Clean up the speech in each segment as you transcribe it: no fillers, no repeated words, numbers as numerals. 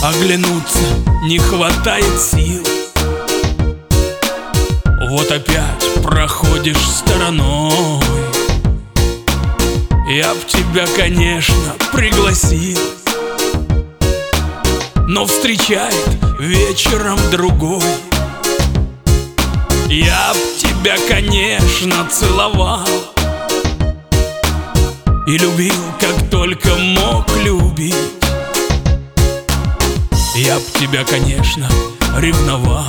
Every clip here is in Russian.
Оглянуться не хватает сил. Вот опять проходишь стороной. Я б тебя, конечно, пригласил, но встречает вечером другой. Я б тебя, конечно, целовал и любил, как только мог любить. Я б тебя, конечно, ревновал.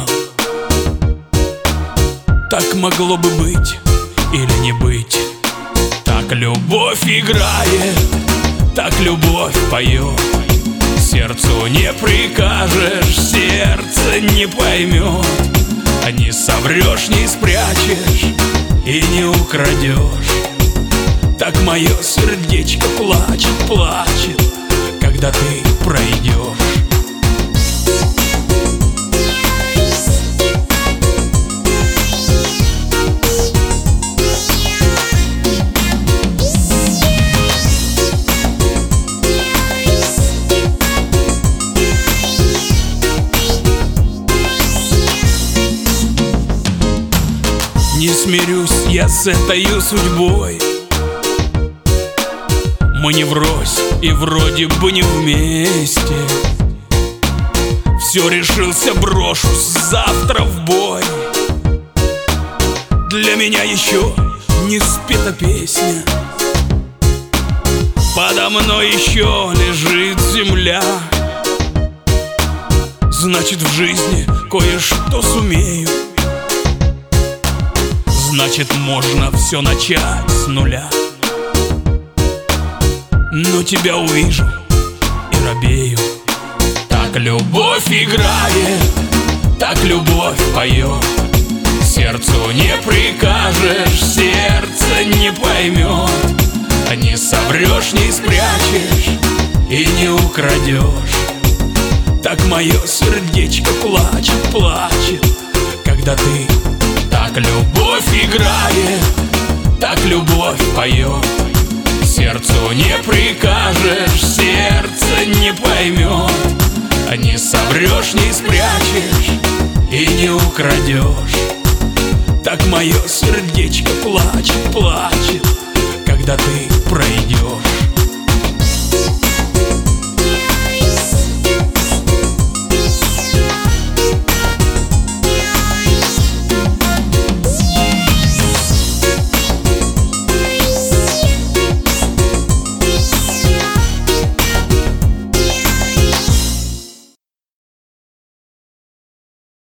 Так могло бы быть или не быть. Так любовь играет, так любовь поет. Сердцу не прикажешь, сердце не поймет. А не соврешь, не спрячешь и не украдешь. Так мое сердечко плачет, плачет, когда ты пройдешь. Не смирюсь я с этой судьбой. Мы не врозь и вроде бы не вместе. Все решился, брошусь завтра в бой. Для меня еще не спета песня. Подо мной еще лежит земля. Значит, в жизни кое-что сумею. Значит, можно все начать с нуля. Но тебя увижу и робею. Так любовь играет, так любовь поет. Сердцу не прикажешь, сердце не поймет. А не соврешь, не спрячешь и не украдешь. Так мое сердечко плачет, плачет, когда ты. Так любовь играет, так любовь поет. Сердцу не прикажешь, сердце не поймет. А не соврешь, не спрячешь и не украдешь. Так мое сердечко плачет, плачет.